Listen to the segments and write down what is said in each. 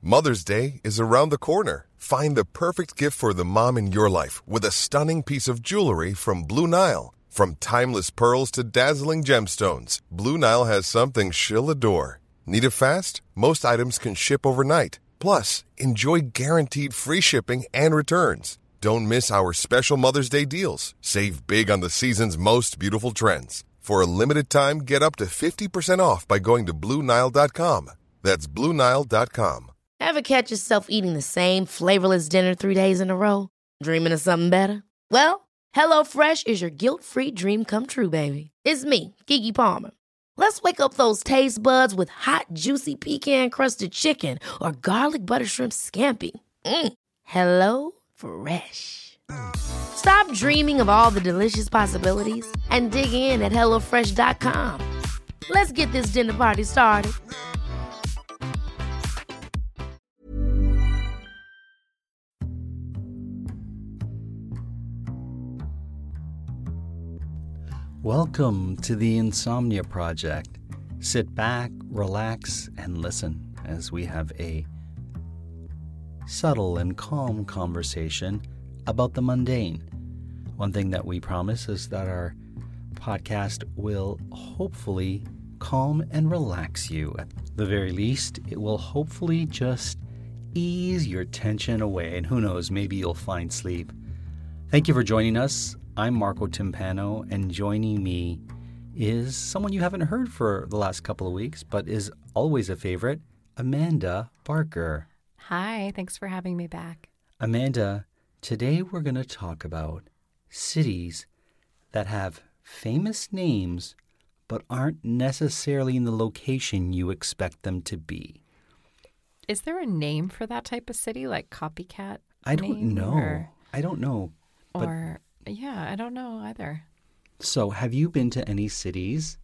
Mother's Day is around the corner. Find the perfect gift for the mom in your life with a stunning piece of jewelry from Blue Nile. From timeless pearls to dazzling gemstones, Blue Nile has something she'll adore. Need it fast? Most items can ship overnight. Plus, enjoy guaranteed free shipping and returns. Don't miss our special Mother's Day deals. Save big on the season's most beautiful trends. For a limited time, get up to 50% off by going to BlueNile.com. That's BlueNile.com. Ever catch yourself eating the same flavorless dinner 3 days in a row? Dreaming of something better? Well, HelloFresh is your guilt-free dream come true, baby. It's me, Keke Palmer. Let's wake up those taste buds with hot, juicy pecan-crusted chicken or garlic butter shrimp scampi. Hello Fresh. Stop dreaming of all the delicious possibilities and dig in at HelloFresh.com. Let's get this dinner party started. Welcome to the Insomnia Project. Sit back, relax, and listen as we have a subtle and calm conversation about the mundane. One thing that we promise is that our podcast will hopefully calm and relax you. At the very least, it will hopefully just ease your tension away, and who knows, maybe you'll find sleep. Thank you for joining us. I'm Marco Timpano, and joining me is someone you haven't heard for the last couple of weeks, but is always a favorite, Amanda Barker. Hi, thanks for having me back. Amanda, today we're going to talk about cities that have famous names but aren't necessarily in the location you expect them to be. Is there a name for that type of city, like copycat? I don't know. I don't know. Yeah, I don't know either. So have you been to any cities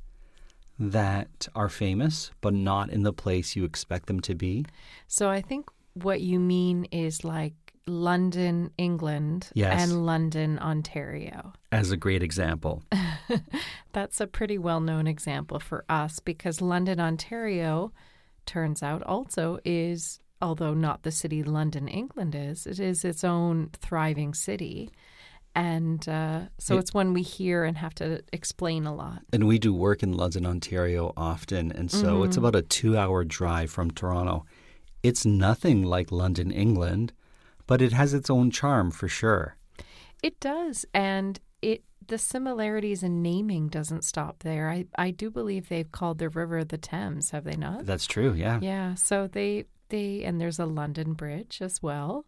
that are famous but not in the place you expect them to be? So I think what you mean is like London, England, Yes. and London, Ontario. As a great example. That's a pretty well-known example for us because London, Ontario, turns out also is, although not the city London, England is, it is its own thriving city. And so it's one we hear and have to explain a lot. And we do work in London, Ontario often, and so it's about a 2-hour drive from Toronto. It's nothing like London, England, but it has its own charm for sure. It does, and the similarities in naming doesn't stop there. I do believe they've called their river the Thames, have they not? That's true, yeah. Yeah, so they and there's a London Bridge as well.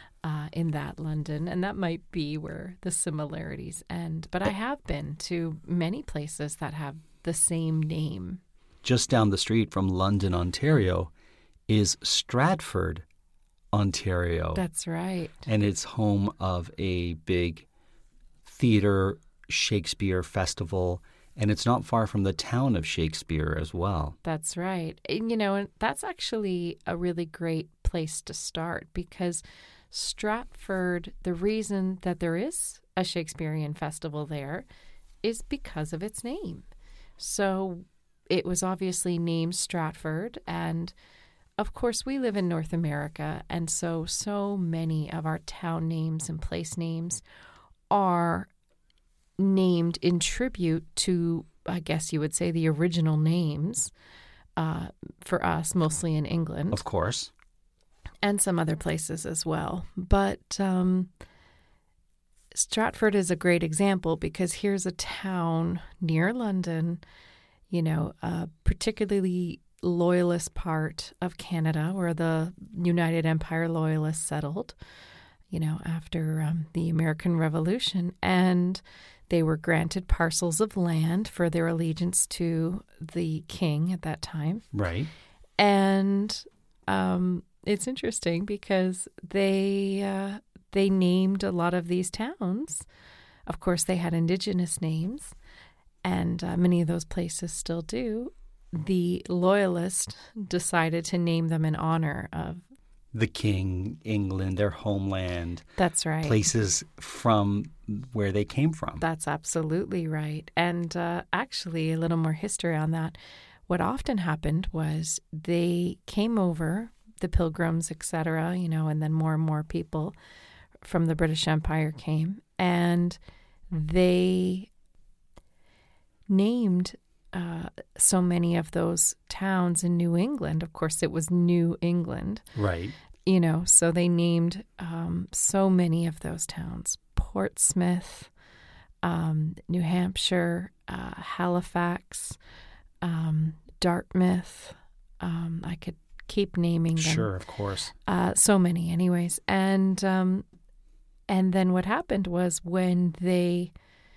In that London, and that might be where the similarities end. But I have been to many places that have the same name. Just down the street from London, Ontario, is Stratford, Ontario. That's right. And it's home of a big theater Shakespeare festival, and it's not far from the town of Shakespeare as well. That's right. And that's actually a really great place to start because Stratford, the reason that there is a Shakespearean festival there is because of its name. So it was obviously named Stratford, and of course we live in North America, and so many of our town names and place names are named in tribute to, I guess you would say, the original names for us, mostly in England. Of course. And some other places as well. But Stratford is a great example because here's a town near London, a particularly loyalist part of Canada where the United Empire Loyalists settled, after the American Revolution. And they were granted parcels of land for their allegiance to the king at that time. Right. And it's interesting because they named a lot of these towns. Of course, they had indigenous names, and many of those places still do. The Loyalists decided to name them in honor of the king, England, their homeland. That's right. Places from where they came from. That's absolutely right. And actually, a little more history on that. What often happened was they came over the Pilgrims, etc., and then more and more people from the British Empire came. And they named so many of those towns in New England. Of course, it was New England. Right. So they named so many of those towns. Portsmouth, New Hampshire, Halifax, Dartmouth. I could keep naming them. Sure, of course. So many anyways. And then what happened was when they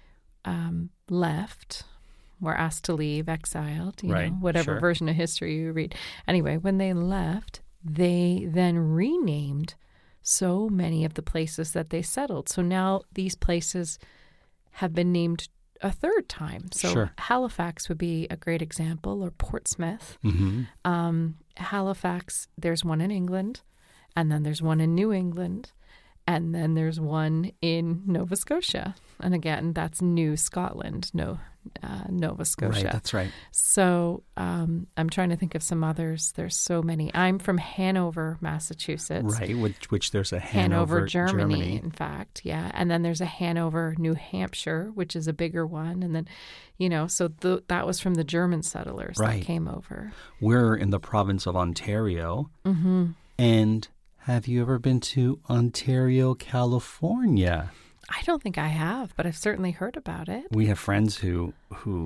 left, were asked to leave, exiled, whatever sure. version of history you read. Anyway, when they left, they then renamed so many of the places that they settled. So now these places have been named a third time. So Sure. Halifax would be a great example, or Portsmouth. Mm-hmm. Halifax, there's one in England, and then there's one in New England, and then there's one in Nova Scotia. And again, that's New Scotland, Nova Scotia. Right, that's right. So I'm trying to think of some others. There's so many. I'm from Hanover, Massachusetts. Right, which there's a Hanover, Germany, in fact. Yeah. And then there's a Hanover, New Hampshire, which is a bigger one. And then, so that was from the German settlers Right. that came over. We're in the province of Ontario. Mm-hmm. And have you ever been to Ontario, California? I don't think I have, but I've certainly heard about it. We have friends who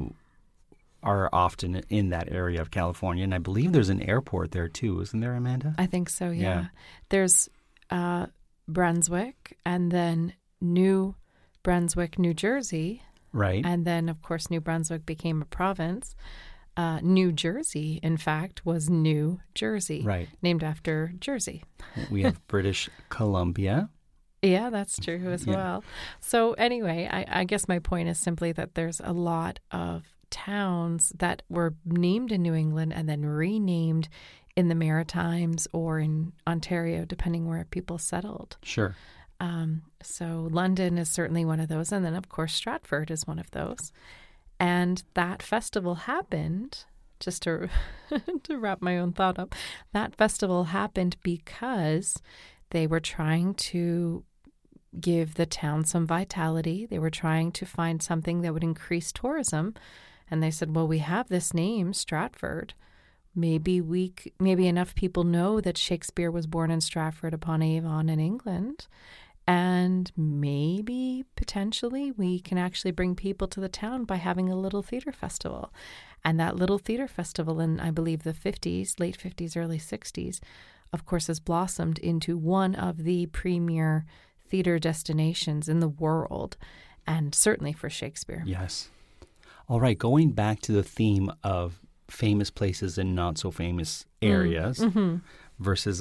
are often in that area of California, and I believe there's an airport there too, isn't there, Amanda? I think so, yeah. Yeah. There's Brunswick, and then New Brunswick, New Jersey. Right. And then, of course, New Brunswick became a province. New Jersey, in fact, was New Jersey. Right. Named after Jersey. We have British Columbia. Yeah, that's true as well. So anyway, I guess my point is simply that there's a lot of towns that were named in New England and then renamed in the Maritimes or in Ontario, depending where people settled. Sure. So London is certainly one of those. And then, of course, Stratford is one of those. And that festival happened, just to wrap my own thought up, that festival happened because they were trying to give the town some vitality. They were trying to find something that would increase tourism. And they said, well, we have this name, Stratford. Maybe enough people know that Shakespeare was born in Stratford-upon-Avon in England. And maybe, potentially, we can actually bring people to the town by having a little theater festival. And that little theater festival in, I believe, the 50s, late 50s, early 60s, of course, has blossomed into one of the premier theater destinations in the world, and certainly for Shakespeare. Yes. All right, going back to the theme of famous places and not so famous areas versus,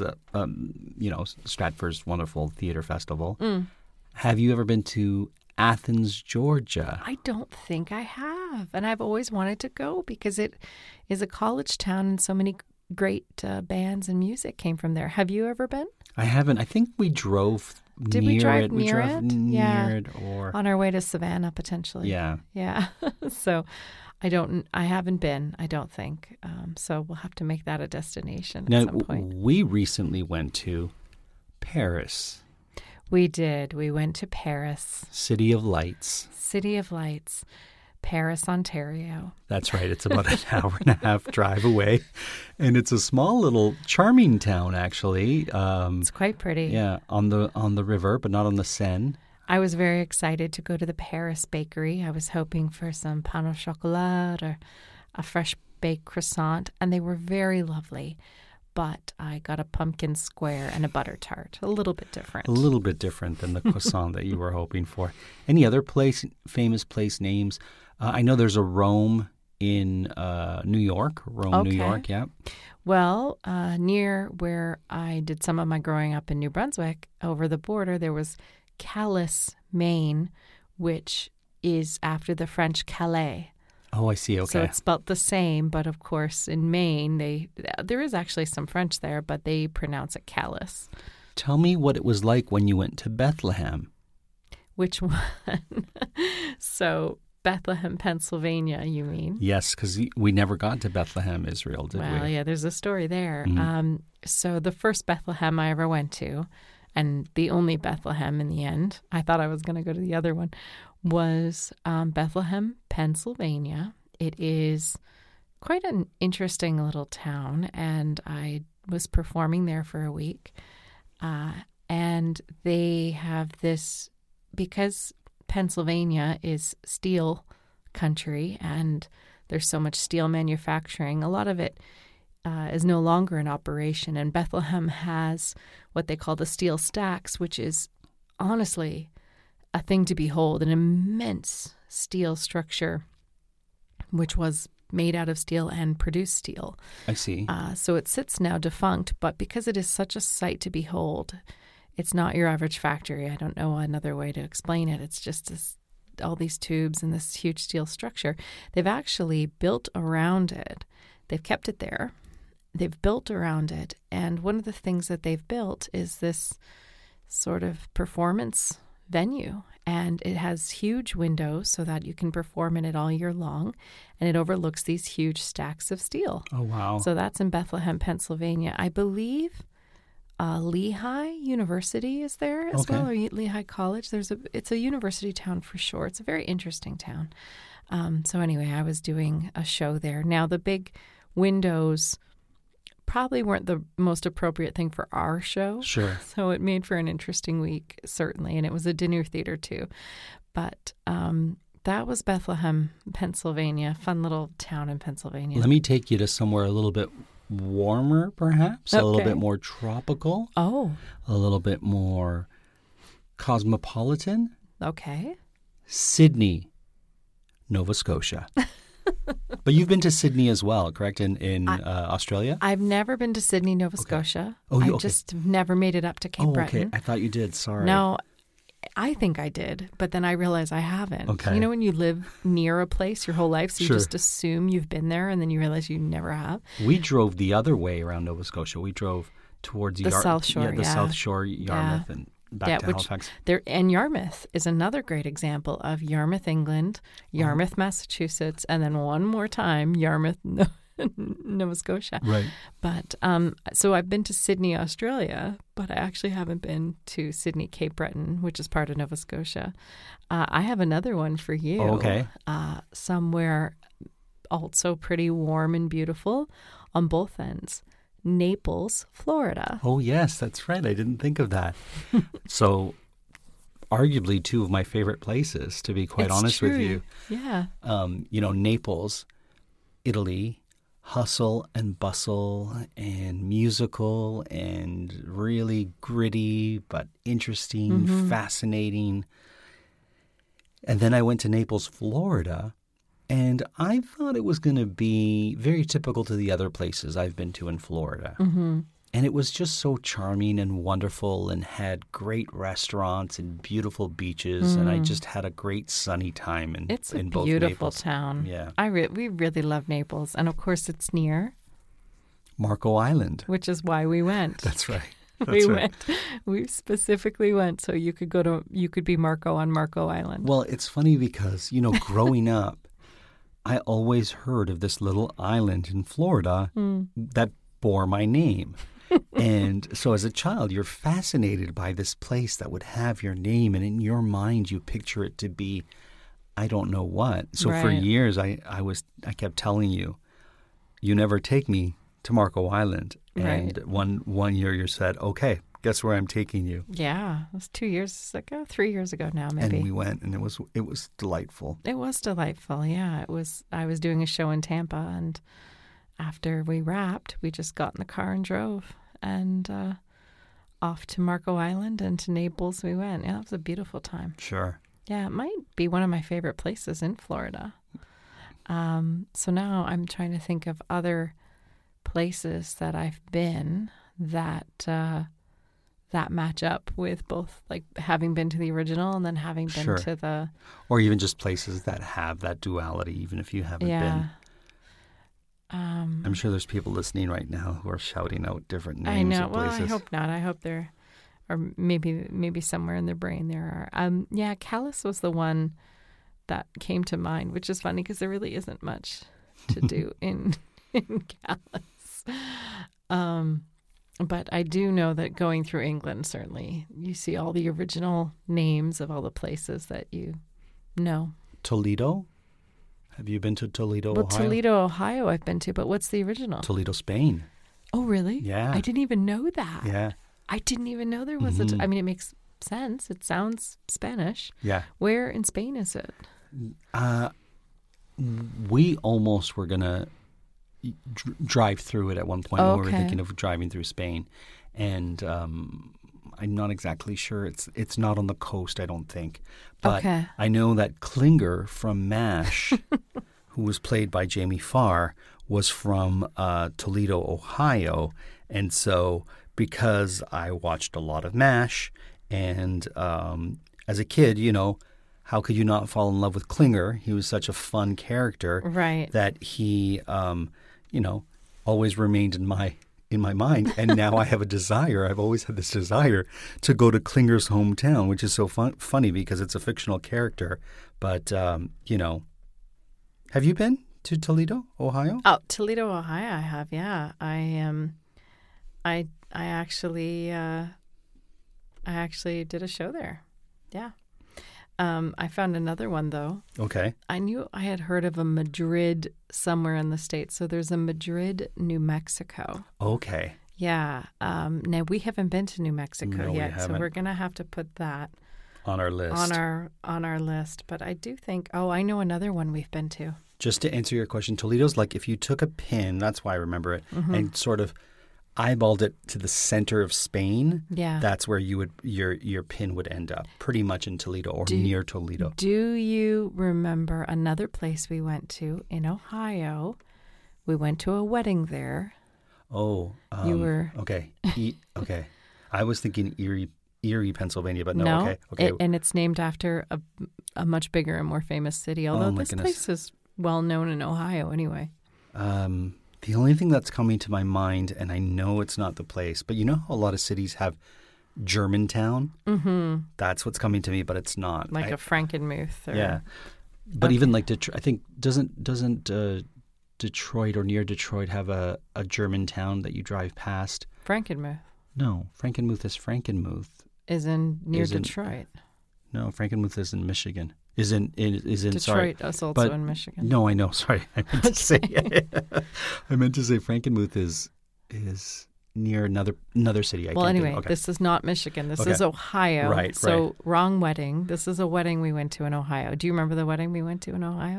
Stratford's wonderful theater festival. Have you ever been to Athens, Georgia? I don't think I have, and I've always wanted to go because it is a college town and so many great bands and music came from there. Have you ever been? I haven't. I think we drove Did near we drive it. near we drove it? near it, or On our way to Savannah, potentially. yeah. Yeah. So I haven't been, I don't think. So we'll have to make that a destination Now, at some point. we recently went to Paris, We did. We went to Paris, City of Lights. City of Lights, Paris, Ontario. That's right. It's about an hour and a half drive away. And it's a small little charming town, actually. It's quite pretty. Yeah, on the river, but not on the Seine. I was very excited to go to the Paris bakery. I was hoping for some pain au chocolat or a fresh baked croissant, and they were very lovely. But I got a pumpkin square and a butter tart, a little bit different. A little bit different than the croissant that you were hoping for. Any other famous place names? I know there's a Rome in New York. Rome, New Okay. York, yeah. Well, near where I did some of my growing up in New Brunswick, over the border, there was Calais, Maine, which is after the French Calais. Oh, I see. Okay. So it's spelt the same, but of course in Maine, there is actually some French there, but they pronounce it Calais. Tell me what it was like when you went to Bethlehem. Which one? So Bethlehem, Pennsylvania, you mean? Yes, because we never got to Bethlehem, Israel, did we? Well, yeah, there's a story there. So the first Bethlehem I ever went to, and the only Bethlehem in the end, I thought I was going to go to the other one, was Bethlehem, Pennsylvania. It is quite an interesting little town, and I was performing there for a week. And they have this, because Pennsylvania is steel country and there's so much steel manufacturing, a lot of it is no longer in operation. And Bethlehem has what they call the steel stacks, which is honestly a thing to behold, an immense steel structure, which was made out of steel and produced steel. I see. So it sits now defunct, but because it is such a sight to behold, it's not your average factory. I don't know another way to explain it. It's just all these tubes and this huge steel structure. They've actually built around it. They've kept it there. They've built around it. And one of the things that they've built is this sort of performance venue. And it has huge windows so that you can perform in it all year long. And it overlooks these huge stacks of steel. Oh, wow. So that's in Bethlehem, Pennsylvania. I believe Lehigh University is there as well, or Lehigh College. It's a university town for sure. It's a very interesting town. So anyway, I was doing a show there. Now, the big windows probably weren't the most appropriate thing for our show. Sure. So it made for an interesting week, certainly. And it was a dinner theater too. But that was Bethlehem, Pennsylvania, fun little town in Pennsylvania. Let me take you to somewhere a little bit warmer, perhaps, a little bit more tropical. Oh. A little bit more cosmopolitan. Okay. Sydney, Nova Scotia. But you've been to Sydney as well, correct, in Australia? I've never been to Sydney, Nova Scotia. Oh, I just never made it up to Cape Breton. Okay. I thought you did. Sorry. No, I think I did, but then I realized I haven't. Okay. You know when you live near a place your whole life, so you Sure. just assume you've been there, and then you realize you never have? We drove the other way around Nova Scotia. We drove towards The South Shore, the South Shore, Yarmouth, and back to Halifax. And Yarmouth is another great example of Yarmouth, England, Yarmouth, Massachusetts, and then one more time, Yarmouth, Nova Scotia. Right. But so I've been to Sydney, Australia, but I actually haven't been to Sydney, Cape Breton, which is part of Nova Scotia. I have another one for you. Okay. Somewhere also pretty warm and beautiful on both ends. Naples, Florida. Oh, yes, that's right. I didn't think of that. So, arguably two of my favorite places, to be quite honest with you. Yeah. Naples, Italy, hustle and bustle and musical and really gritty but interesting, fascinating. And then I went to Naples, Florida, and I thought it was going to be very typical to the other places I've been to in Florida. Mm-hmm. And it was just so charming and wonderful and had great restaurants and beautiful beaches. And I just had a great sunny time in both Naples. It's a beautiful town. Yeah. We really love Naples. And of course, it's near Marco Island. Which is why we went. That's right. We specifically went so you could be Marco on Marco Island. Well, it's funny because, growing up, I always heard of this little island in Florida that bore my name. And so as a child, you're fascinated by this place that would have your name. And in your mind, you picture it to be, I don't know what. So for years, I kept telling you, you never take me to Marco Island. And one year you said, okay, guess where I'm taking you? Yeah, it was 2 years ago, 3 years ago now, maybe. And we went, and it was delightful. It was delightful, yeah. I was doing a show in Tampa, and after we wrapped, we just got in the car and drove, and off to Marco Island and to Naples we went. Yeah, it was a beautiful time. Sure. Yeah, it might be one of my favorite places in Florida. So now I'm trying to think of other places that I've been that match up with both, like having been to the original and then having been to the... Or even just places that have that duality, even if you haven't been. I'm sure there's people listening right now who are shouting out different names of places. Well, I hope not. I hope there... Or maybe somewhere in their brain there are. Calais was the one that came to mind, which is funny because there really isn't much to do in Calais. But I do know that going through England, certainly, you see all the original names of all the places that you know. Toledo? Have you been to Toledo, Well, Ohio? Toledo, Ohio I've been to, but what's the original? Toledo, Spain. Oh, really? Yeah. I didn't even know that. Yeah. I didn't even know there was I mean, it makes sense. It sounds Spanish. Yeah. Where in Spain is it? We almost were going to drive through it at one point when we were Okay. thinking of driving through Spain. And I'm not exactly sure. It's not on the coast, I don't think. But Okay. I know that Klinger from MASH, who was played by Jamie Farr, was from Toledo, Ohio. And so because I watched a lot of MASH and as a kid, you know, how could you not fall in love with Klinger? He was such a fun character Right. that he, you know, always remained in my mind. And now I have a desire. I've always had this desire to go to Klinger's hometown, which is so funny because it's a fictional character. But, you know, have you been to Toledo, Ohio? Oh, Toledo, Ohio I have, yeah. I actually did a show there. Yeah. I found another one, though. Okay. I knew I had heard of a Madrid somewhere in the States. So there's a Madrid, New Mexico. Okay. Yeah. Now, we haven't been to New Mexico No, we yet, so haven't. we're going to have to put that On our list. on our list. But I do think, I know another one we've been to. Just to answer your question, Toledo's like if you took a pin, that's why I remember it, and sort of eyeballed it to the center of Spain, Yeah. that's where you would your pin would end up, pretty much in Toledo or near Toledo. Do you remember another place we went to in Ohio? We went to a wedding there. Oh, You were- okay. Okay, I was thinking Erie, Pennsylvania, but no. Okay. And it's named after a much bigger and more famous city, although my this goodness. place is well known in Ohio anyway. The only thing that's coming to my mind, and I know it's not the place, but you know how a lot of cities have Germantown? Mm-hmm. That's what's coming to me, but it's not. Like a Frankenmuth. Or, Yeah. But even like Detroit, I think doesn't Detroit or near Detroit have a Germantown that you drive past? Frankenmuth No, Frankenmuth is Frankenmuth. is near Is in- Detroit. No, Frankenmuth is in Michigan. Is in Detroit sorry. is also But- in Michigan. No, I know. Sorry, I meant to say. I meant to say Frankenmuth is near another city. Well, anyway, Okay. this is not Michigan. This Okay. is Ohio. Right, So right. wrong wedding. This is a wedding we went to in Ohio. Do you remember the wedding we went to in Ohio?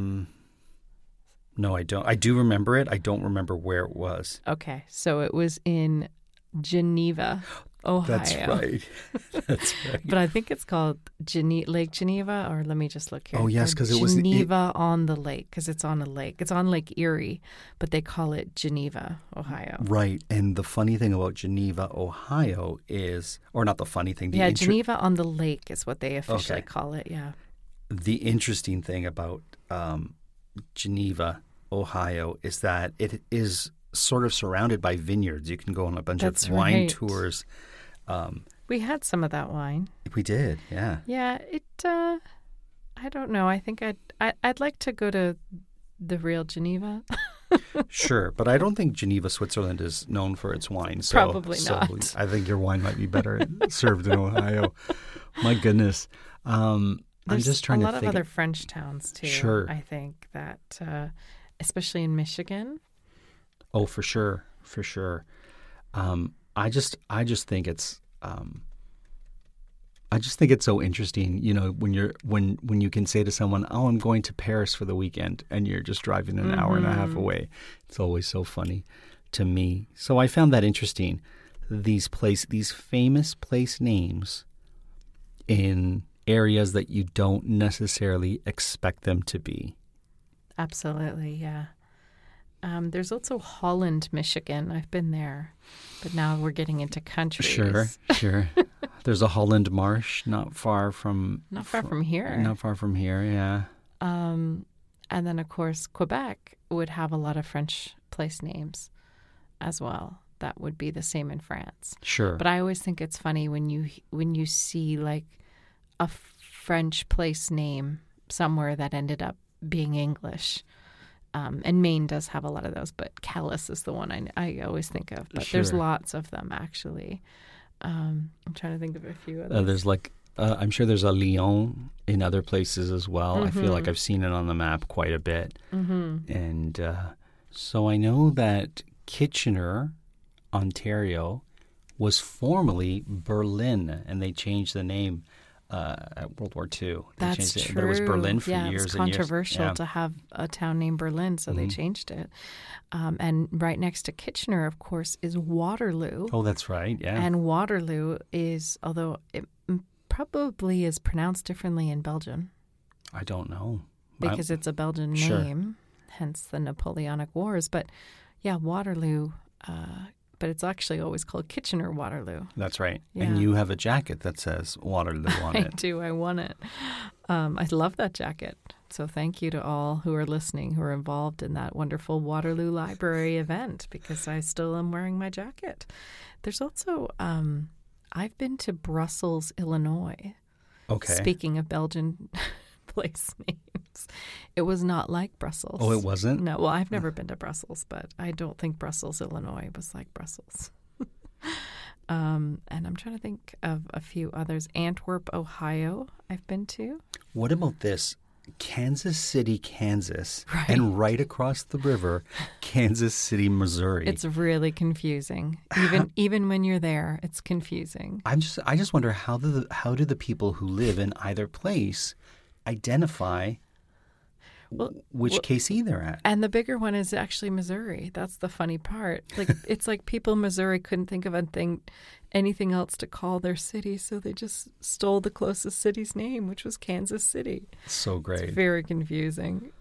No, I don't. I do remember it. I don't remember where it was. Okay, so it was in Geneva, Ohio. That's right. That's right. But I think it's called Lake Geneva, or let me just look here. Oh, yes, Or 'cause it was- Geneva on the lake, because it's on a lake. It's on Lake Erie, but they call it Geneva, Ohio. Right. And the funny thing about Geneva, Ohio is, or not the funny thing, Geneva on the lake is what they officially Okay. call it, yeah. the interesting thing about Geneva, Ohio is that it is sort of surrounded by vineyards. You can go on a bunch That's of wine right. tours. We had some of that wine. We did, yeah. Yeah, I don't know. I think I'd like to go to the real Geneva. Sure, but I don't think Geneva, Switzerland is known for its wine. So, Probably so not. I think your wine might be better served in Ohio. My goodness. I'm There's just trying a to lot think. of other French towns too. Sure. I think that, especially in Michigan. Oh, for sure, for sure. I just think it's so interesting. You know, when you can say to someone, "Oh, I'm going to Paris for the weekend," and you're just driving an hour and a half away. It's always so funny to me. So I found that interesting. These famous place names in areas that you don't necessarily expect them to be. Absolutely, yeah. There's also Holland, Michigan. I've been there, but now we're getting into countries. Sure. There's a Holland Marsh not far from here. Not far from here, yeah. And then, of course, Quebec would have a lot of French place names as well. That would be the same in France. Sure. But I always think it's funny when you see like a French place name somewhere that ended up being English. And Maine does have a lot of those, but Calais is the one I always think of. But there's lots of them, actually. I'm trying to think of a few others. There's like, I'm sure there's a Lyon in other places as well. Mm-hmm. I feel like I've seen it on the map quite a bit. Mm-hmm. And so I know that Kitchener, Ontario, was formerly Berlin, and they changed the name at World War II. That's true. True. But it was Berlin for years and years. It's controversial to have a town named Berlin, so they changed it. And right next to Kitchener, of course, is Waterloo. Oh, that's right, yeah. And Waterloo is, although it probably is pronounced differently in Belgium. I don't know. Because it's a Belgian name, hence the Napoleonic Wars. But yeah, Waterloo, but it's actually always called Kitchener-Waterloo. That's right. Yeah. And you have a jacket that says Waterloo on it. I do. I won it. I love that jacket. So thank you to all who are listening, who are involved in that wonderful Waterloo Library event, because I still am wearing my jacket. There's also, I've been to Brussels, Illinois. Okay. Speaking of Belgian place names. It was not like Brussels. Oh, it wasn't? No. Well, I've never been to Brussels, but I don't think Brussels, Illinois was like Brussels. And I'm trying to think of a few others. Antwerp, Ohio, I've been to. What about this? Kansas City, Kansas, Right. and right across the river, Kansas City, Missouri. It's really confusing. Even when you're there, it's confusing. I just wonder how do the people who live in either place identify which KC they're at? And the bigger one is actually Missouri. That's the funny part. Like it's like people in Missouri couldn't think of anything else to call their city, so they just stole the closest city's name, which was Kansas City. So great. It's very confusing.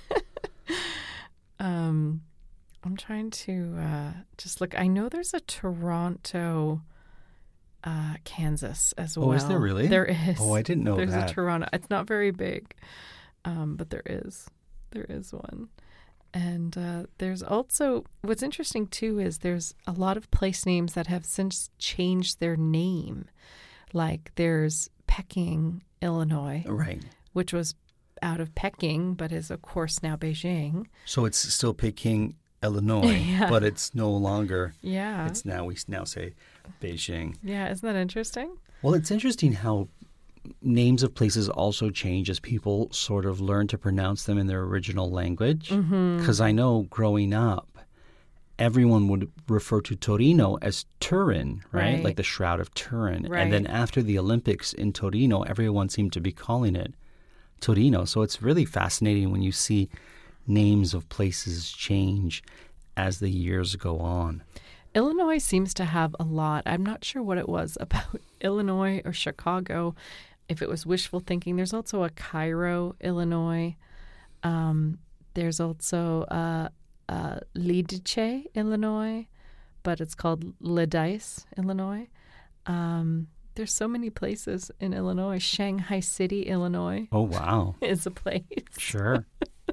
I'm trying to just look. I know there's a Toronto, Kansas as well. Oh, is there really? There is. Oh, I didn't know that. There's a Toronto. It's not very big, but there is. There is one. And there's also, what's interesting too is there's a lot of place names that have since changed their name. Like there's Peking, Illinois, Right. which was out of Peking, but is of course now Beijing. So it's still Peking, Illinois, Yeah. but it's no longer. Yeah. We now say Beijing. Yeah, isn't that interesting? Well, it's interesting how names of places also change as people sort of learn to pronounce them in their original language. Because I know growing up, everyone would refer to Torino as Turin, right? Like the Shroud of Turin. Right. And then after the Olympics in Torino, everyone seemed to be calling it Torino. So it's really fascinating when you see names of places change as the years go on. Illinois seems to have a lot. I'm not sure what it was about Illinois or Chicago, if it was wishful thinking. There's also a Cairo, Illinois. There's also Lidice, Illinois, but it's called Ledice, Illinois. There's so many places in Illinois. Shanghai City, Illinois. Oh, wow. Is a place. Sure.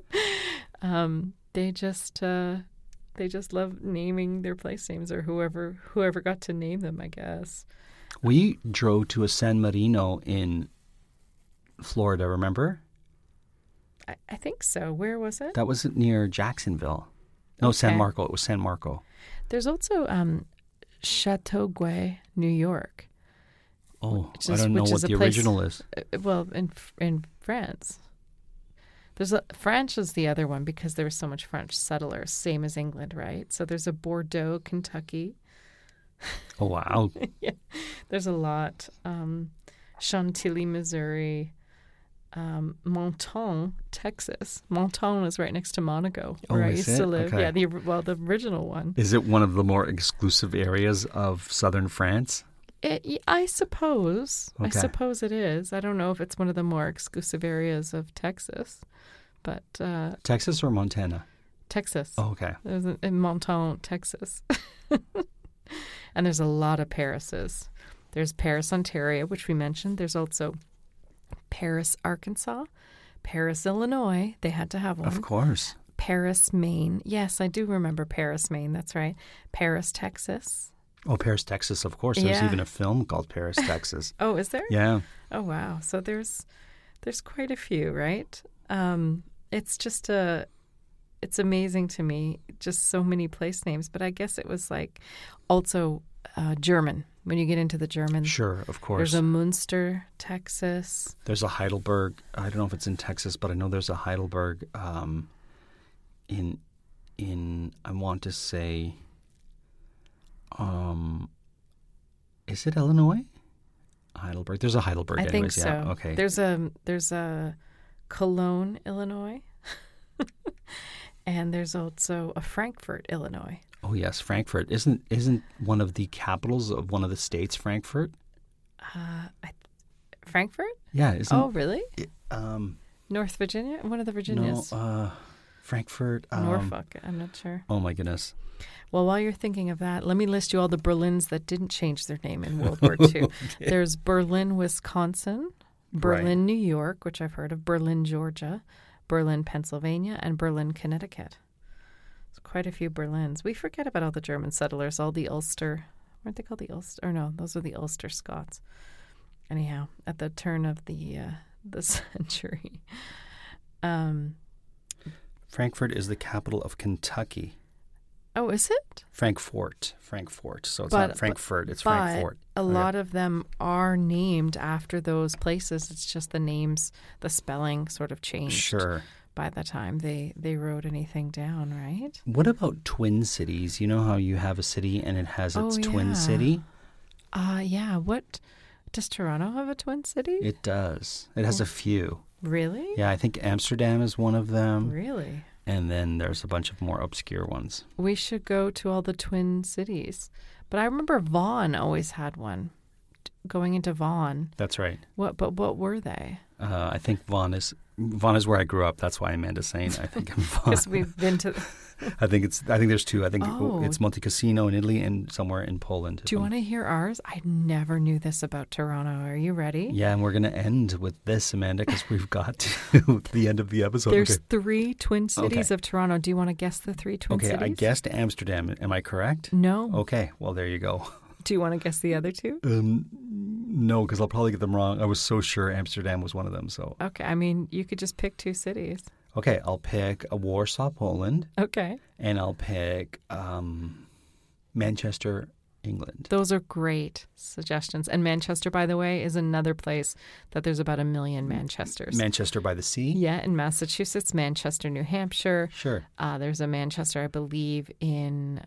They just love naming their place names, or whoever got to name them, I guess. We drove to a San Marino in Florida, remember? I think so. Where was it? That was near Jacksonville. No, San Marco. It was San Marco. There's also Chateauguay, New York. Oh, I don't know what the original is. Well, in France. France is the other one because there was so much French settlers, same as England, right? So there's a Bordeaux, Kentucky. Oh, wow. Yeah, there's a lot. Chantilly, Missouri. Monton, Texas. Monton is right next to Monaco, where I used to live. Okay. Yeah, the original one. Is it one of the more exclusive areas of southern France? I suppose. Okay. I suppose it is. I don't know if it's one of the more exclusive areas of Texas, but Texas or Montana? Texas. Oh, okay. There's in Monton, Texas. And there's a lot of Parises. There's Paris, Ontario, which we mentioned. There's also Paris, Arkansas. Paris, Illinois. They had to have one. Of course. Paris, Maine. Yes, I do remember Paris, Maine. That's right. Paris, Texas. Oh, Paris, Texas, of course. There's Yeah. even a film called Paris, Texas. Oh, is there? Yeah. Oh, wow. So there's There's quite a few, right? It's amazing to me, just so many place names. But I guess it was like also German. When you get into the German, Sure, of course. there's a Munster, Texas. There's a Heidelberg. I don't know if it's in Texas, but I know there's a Heidelberg in I want to say, is it Illinois? Heidelberg. There's a Heidelberg. I anyways. think so. Yeah. Okay. There's a Cologne, Illinois, and there's also a Frankfurt, Illinois. Oh yes, Frankfurt. Isn't one of the capitals of one of the states Frankfurt? Frankfurt? Yeah. Isn't? Oh, really? Um. North Virginia? One of the Virginias? No. Frankfurt. Norfolk. I'm not sure. Oh my goodness. Well, while you're thinking of that, let me list you all the Berlins that didn't change their name in World War II. Okay. There's Berlin, Wisconsin, Berlin, Right. New York, which I've heard of, Berlin, Georgia, Berlin, Pennsylvania, and Berlin, Connecticut. There's quite a few Berlins. We forget about all the German settlers, all the Ulster. Weren't they called the Ulster? Or no, those are the Ulster Scots. Anyhow, at the turn of the century. Frankfurt is the capital of Kentucky. Oh, is it? Frankfort. So it's not Frankfurt, it's but Frankfort. A lot of them are named after those places. It's just the names, the spelling sort of changed Sure. by the time they wrote anything down, right? What about twin cities? You know how you have a city and it has its Oh, twin yeah. city? Yeah. What does Toronto have a twin city? It does. It has a few. Really? Yeah, I think Amsterdam is one of them. Really? And then there's a bunch of more obscure ones. We should go to all the twin cities. But I remember Vaughan always had one. Going into Vaughan. That's right. But what were they? I think Vaughan is where I grew up. That's why Amanda's saying I think I'm Vaughan. Because we've been to... I think there's two. I think Oh. it's Monte Cassino in Italy and somewhere in Poland. Do you want to hear ours? I never knew this about Toronto. Are you ready? Yeah, and we're going to end with this, Amanda, because we've got to the end of the episode. There's Okay. 3 twin cities Okay. of Toronto. Do you want to guess the 3 twin cities? I guessed Amsterdam. Am I correct? No. Okay, well, there you go. Do you want to guess the other 2? No, because I'll probably get them wrong. I was so sure Amsterdam was one of them. So Okay. I mean, you could just pick 2 cities. okay, I'll pick Warsaw, Poland, Okay. and I'll pick Manchester, England. Those are great suggestions. And Manchester, by the way, is another place that there's about 1 million Manchesters. Manchester by the sea? Yeah, in Massachusetts, Manchester, New Hampshire. Sure. There's a Manchester, I believe, in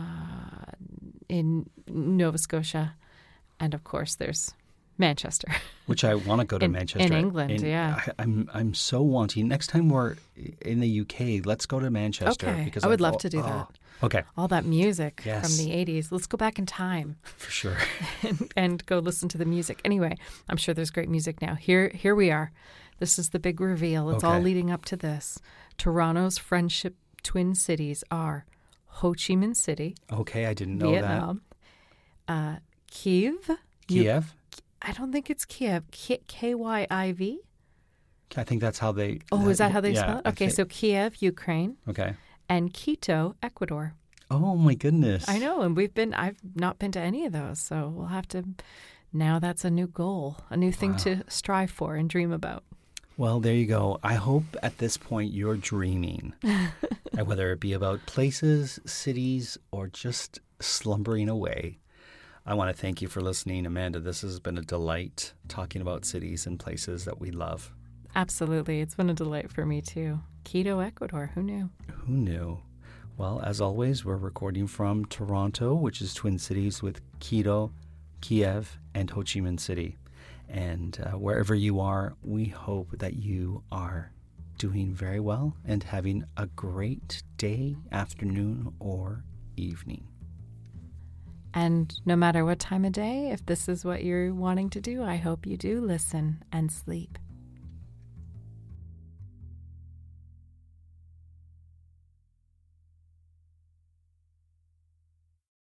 Nova Scotia. And, of course, there's Manchester. Which I want to go to Manchester. In England, yeah. I'm so wanting. Next time we're in the UK, let's go to Manchester. Okay, Because I would love to do that. Okay, All that music Yes. from the 80s. Let's go back in time for sure. and go listen to the music. Anyway, I'm sure there's great music now. Here we are. This is the big reveal. It's all Okay. leading up to this. Toronto's friendship twin cities are Ho Chi Minh City, Okay, I didn't know Vietnam, Kyiv. that. Kiev? I don't think it's Kiev. Kyiv? I think that's how they... Oh, is that how they yeah, spell it? I Okay, think- so Kiev, Ukraine, Okay. and Quito, Ecuador. Oh, my goodness. I know, and I've not been to any of those, so we'll have to, now that's a new goal, a new thing to strive for and dream about. Well, there you go. I hope at this point you're dreaming, and whether it be about places, cities, or just slumbering away. I want to thank you for listening, Amanda. This has been a delight talking about cities and places that we love. Absolutely. It's been a delight for me, too. Quito, Ecuador. Who knew? Who knew? Well, as always, we're recording from Toronto, which is twin cities with Quito, Kiev, and Ho Chi Minh City. And wherever you are, we hope that you are doing very well and having a great day, afternoon, or evening. And no matter what time of day, if this is what you're wanting to do, I hope you do listen and sleep.